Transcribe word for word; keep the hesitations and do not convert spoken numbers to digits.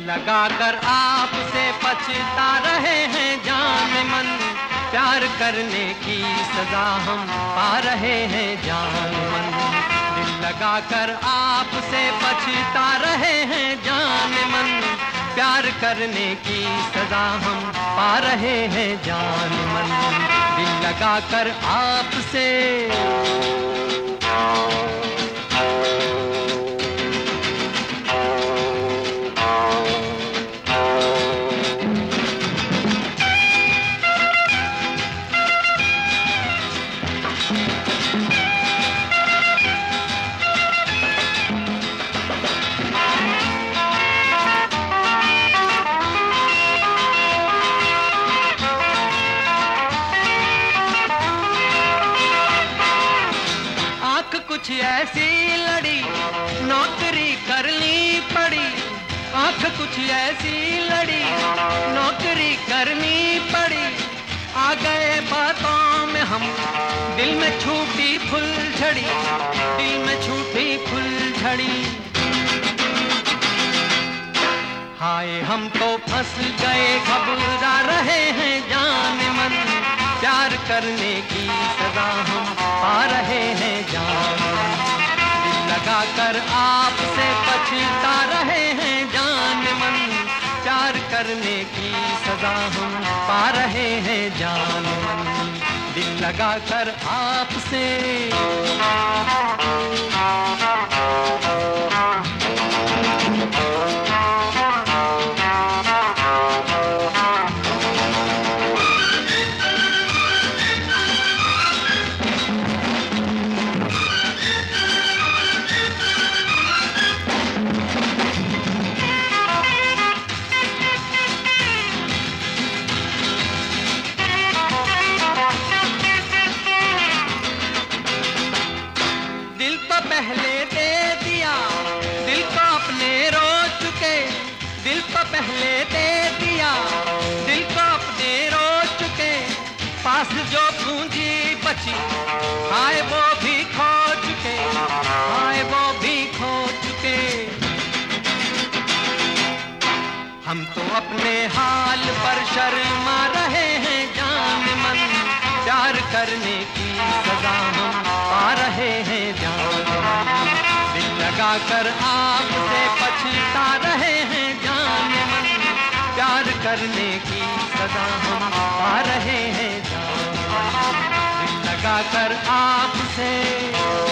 लगाकर आपसे पछता रहे हैं जान मन, प्यार करने की सजा हम पा रहे हैं जान मन। दिल लगाकर आपसे पछता रहे हैं जान मन, प्यार करने की सजा हम पा रहे हैं जान मन। दिल लगाकर आपसे कुछ ऐसी लड़ी नौकरी करनी पड़ी, आंख कुछ ऐसी लड़ी नौकरी करनी पड़ी। आ गए बातों में हम, दिल में छूटी फुलझड़ी, दिल में छूटी फुलझड़ी। हाय हम तो फंस गए घबरा रहे हैं जान मन, प्यार करने की सजा हम पा रहे हैं जान मन। दिल लगाकर आपसे पछता रहे हैं जान मन, प्यार करने की सजा हम पा रहे हैं जान मन। दिल लगाकर आपसे पहले दे दिया, दिल को अपने रो चुके, दिल को पहले दे दिया, दिल को अपने रो चुके। पास जो पूंजी बची हाय वो भी खो चुके, हाय वो भी खो चुके। हम तो अपने हाल पर शर्मा रहे हैं जान मन, प्यार करने की सजा हम पा रहे हैं जान मन। दिल लगाकर आपसे पछता रहे हैं जान मन, प्यार करने की सजा हम पा रहे हैं जान मन। दिल लगाकर आपसे